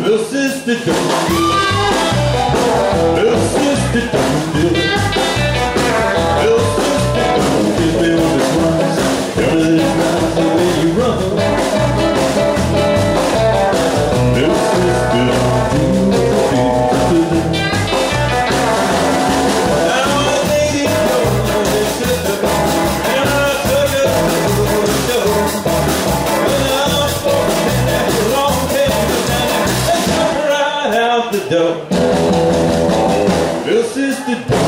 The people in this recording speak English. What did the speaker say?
Little sister, don't do it. Little sister, don't do it. Little sister, don't kiss me on the crumbs. Everything drives the way you run. Little sister, don't do it. Now I think it's your little sister, and I took her to the door. When I was 14, that long hair was down, they took her right out the door. Little sister.